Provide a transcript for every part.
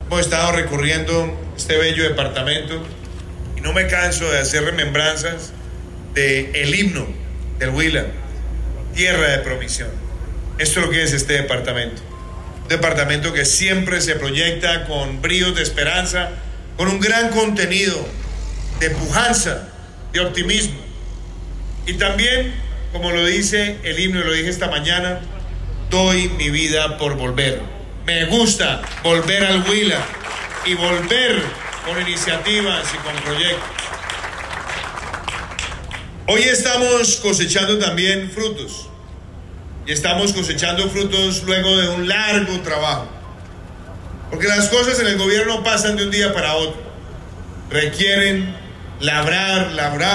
Hemos estado recorriendo este bello departamento y no me canso de hacer remembranzas del himno del Huila, tierra de provisión. Esto es lo que es este departamento. Un departamento que siempre se proyecta con bríos de esperanza, con un gran contenido de pujanza, de optimismo. Y también, como lo dice el himno y lo dije esta mañana, doy mi vida por volver. Me gusta volver al Huila y volver con iniciativas y con proyectos. Hoy estamos cosechando también frutos. Y estamos cosechando frutos luego de un largo trabajo. Porque las cosas en el gobierno no pasan de un día para otro. Requieren labrar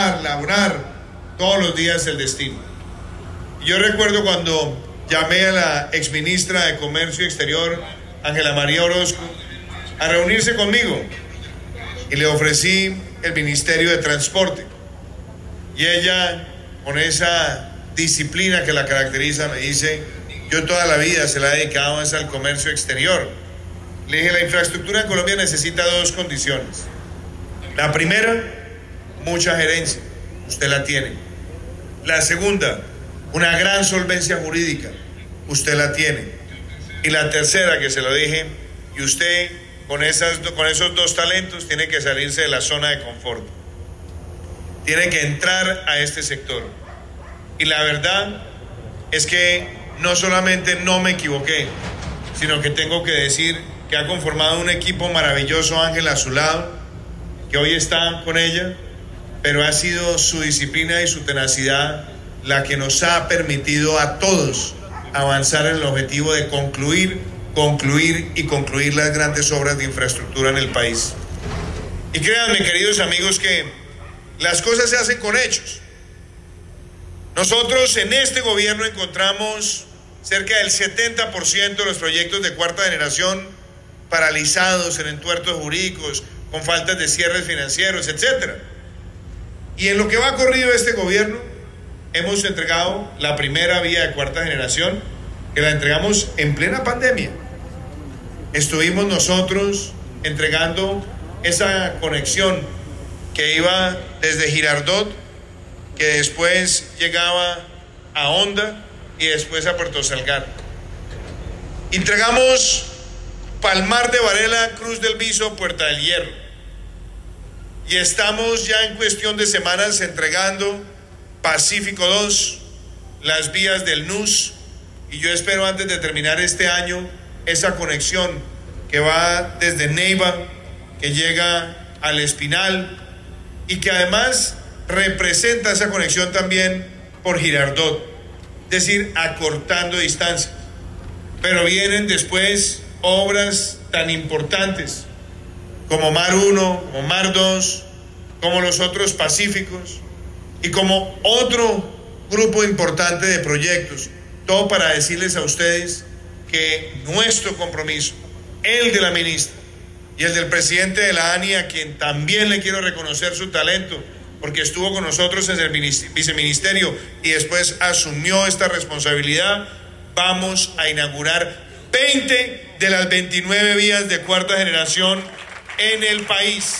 todos los días el destino. Y yo recuerdo cuando llamé a la exministra de Comercio Exterior, Ángela María Orozco, a reunirse conmigo y le ofrecí el Ministerio de Transporte. Y ella, con esa disciplina que la caracteriza, me dice: yo toda la vida se la he dedicado al comercio exterior. Le dije: la infraestructura en Colombia necesita dos condiciones. La primera, mucha gerencia, usted la tiene. La segunda, una gran solvencia jurídica, usted la tiene. Y la tercera, que se lo dije, y usted con esos dos talentos tiene que salirse de la zona de confort. Tiene que entrar a este sector. Y la verdad es que no solamente no me equivoqué, sino que tengo que decir que ha conformado un equipo maravilloso, Ángela, a su lado, que hoy está con ella, pero ha sido su disciplina y su tenacidad la que nos ha permitido a todos avanzar en el objetivo de concluir las grandes obras de infraestructura en el país. Y créanme, queridos amigos, que las cosas se hacen con hechos. Nosotros en este gobierno encontramos cerca del 70% de los proyectos de cuarta generación paralizados en entuertos jurídicos, con faltas de cierres financieros, etc. Y en lo que va corrido este gobierno, hemos entregado la primera vía de cuarta generación, que la entregamos en plena pandemia. Estuvimos nosotros entregando esa conexión que iba desde Girardot, que después llegaba a Honda y después a Puerto Salgar. Entregamos Palmar de Varela, Cruz del Viso, Puerta del Hierro. Y estamos ya en cuestión de semanas entregando Pacífico 2, las vías del NUS, y yo espero antes de terminar este año esa conexión que va desde Neiva, que llega al Espinal y que además representa esa conexión también por Girardot, es decir, acortando distancias. Pero vienen después obras tan importantes como Mar 1, como Mar 2, como los otros Pacíficos y como otro grupo importante de proyectos. Todo para decirles a ustedes que nuestro compromiso, el de la ministra y el del presidente de la ANI, a quien también le quiero reconocer su talento, porque estuvo con nosotros en el viceministerio y después asumió esta responsabilidad, vamos a inaugurar 20 de las 29 vías de cuarta generación en el país.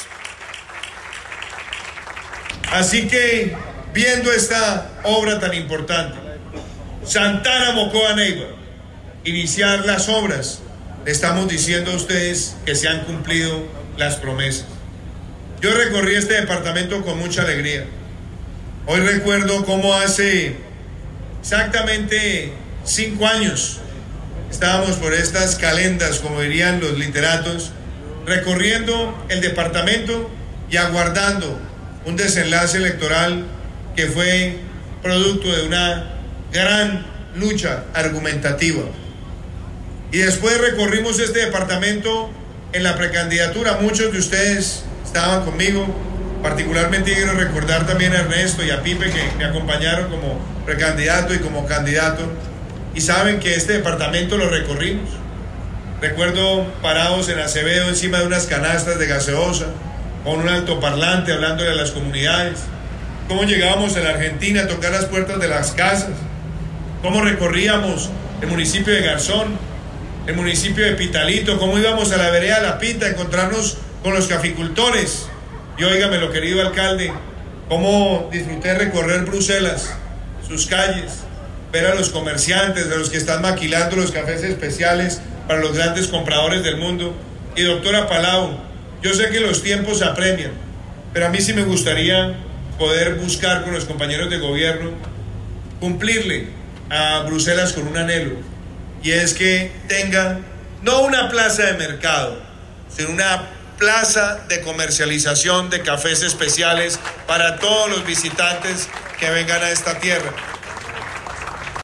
Así que, viendo esta obra tan importante, Santana, Mocoa, Neiva, iniciar las obras, le estamos diciendo a ustedes que se han cumplido las promesas. Yo recorrí este departamento con mucha alegría. Hoy recuerdo cómo hace exactamente 5 años estábamos por estas calendas, como dirían los literatos, recorriendo el departamento y aguardando un desenlace electoral que fue producto de una gran lucha argumentativa. Y después recorrimos este departamento en la precandidatura. Muchos de ustedes estaban conmigo, particularmente quiero recordar también a Ernesto y a Pipe, que me acompañaron como precandidato y como candidato, y saben que este departamento lo recorrimos. Recuerdo parados en Acevedo encima de unas canastas de gaseosa, con un altoparlante hablándole a las comunidades, cómo llegábamos a la Argentina a tocar las puertas de las casas, cómo recorríamos el municipio de Garzón, el municipio de Pitalito, cómo íbamos a la vereda La Pinta a encontrarnos con los caficultores. Y óigame, lo querido alcalde, cómo disfruté recorrer Bruselas, sus calles, ver a los comerciantes, a los que están maquilando los cafés especiales para los grandes compradores del mundo. Y doctora Palau, yo sé que los tiempos apremian, pero a mí sí me gustaría poder buscar con los compañeros de gobierno cumplirle a Bruselas con un anhelo, y es que tenga no una plaza de mercado, sino una plaza de comercialización de cafés especiales para todos los visitantes que vengan a esta tierra.